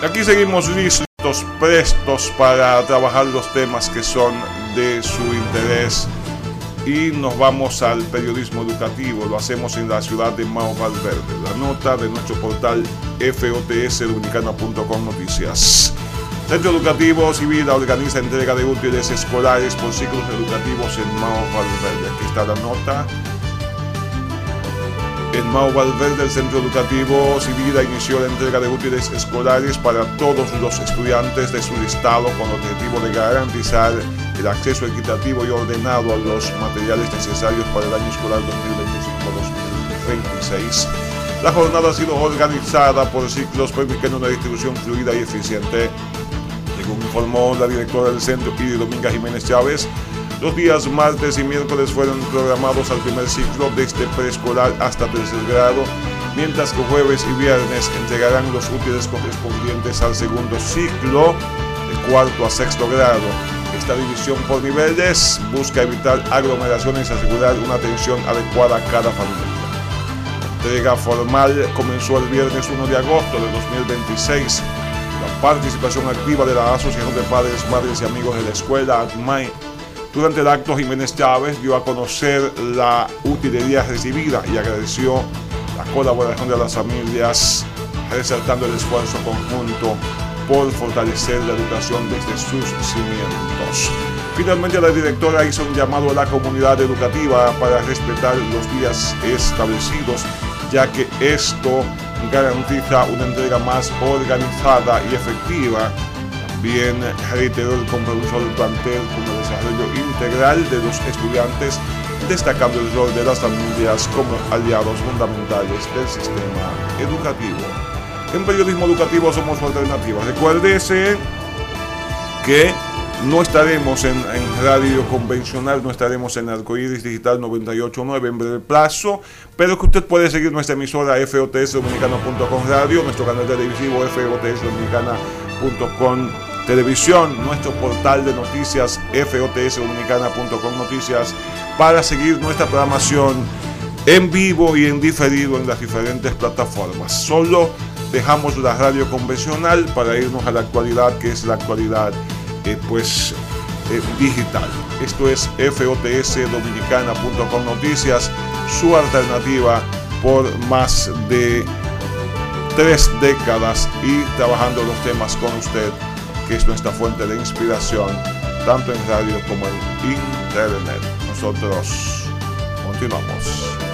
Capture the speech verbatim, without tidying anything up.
Aquí seguimos listos, prestos para trabajar los temas que son de su interés y nos vamos al periodismo educativo. Lo hacemos en la ciudad de Mao Valverde. La nota de nuestro portal F O T S Dominicana punto com Noticias. Centro Educativo Civil organiza entrega de útiles escolares por ciclos educativos en Mao Valverde. Aquí está la nota. En Mao Valverde, el Centro Educativo Civil inició la entrega de útiles escolares para todos los estudiantes de su estado con el objetivo de garantizar el acceso equitativo y ordenado a los materiales necesarios para el año escolar dos mil veinticinco dos mil veintiséis. La jornada ha sido organizada por ciclos permitiendo una distribución fluida y eficiente. Según informó la directora del centro, Pidi Dominga Jiménez Chávez, los días martes y miércoles fueron programados al primer ciclo desde preescolar hasta tercer grado, mientras que jueves y viernes entregarán los útiles correspondientes al segundo ciclo, de cuarto a sexto grado. Esta división por niveles busca evitar aglomeraciones y asegurar una atención adecuada a cada familia. La entrega formal comenzó el viernes uno de agosto de dos mil veintiséis. La participación activa de la Asociación de Padres, Madres y Amigos de la Escuela, A D M A I. Durante el acto, Jiménez Chávez dio a conocer la utilería recibida y agradeció la colaboración de las familias, resaltando el esfuerzo conjunto por fortalecer la educación desde sus cimientos. Finalmente, la directora hizo un llamado a la comunidad educativa para respetar los días establecidos, ya que esto garantiza una entrega más organizada y efectiva. También reiteró el compromiso del plantel con el desarrollo integral de los estudiantes, destacando el rol de las familias como aliados fundamentales del sistema educativo. En periodismo educativo somos su alternativa. Recuérdese que no estaremos en, en radio convencional, no estaremos en Arcoíris Digital noventa y ocho punto nueve en breve plazo, pero que usted puede seguir nuestra emisora F O T S Dominicana punto com Radio, nuestro canal televisivo F O T S Dominicana punto com Televisión, nuestro portal de noticias F O T S Dominicana punto com Noticias, para seguir nuestra programación en vivo y en diferido en las diferentes plataformas. Solo dejamos la radio convencional para irnos a la actualidad, que es la actualidad eh, pues eh, digital. Esto es F O T S Dominicana punto com Noticias, su alternativa por más de tres décadas y trabajando los temas con usted, que es nuestra fuente de inspiración, tanto en radio como en internet. Nosotros continuamos.